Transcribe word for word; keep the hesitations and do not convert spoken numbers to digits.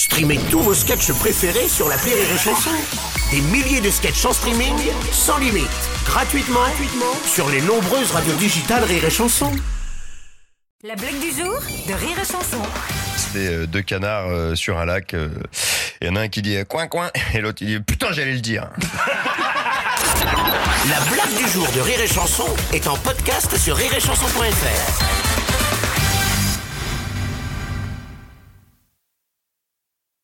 Streamez tous vos sketchs préférés sur l'appli Rire et Chanson. Des milliers de sketchs en streaming, sans limite, gratuitement, gratuitement sur les nombreuses radios digitales Rire et Chanson. La blague du jour de Rire et Chanson. C'est euh, deux canards euh, sur un lac. Il euh, y en a un qui dit euh, coin coin et l'autre il dit putain j'allais le dire. La blague du jour de Rire et Chanson est en podcast sur rire et chanson point f r.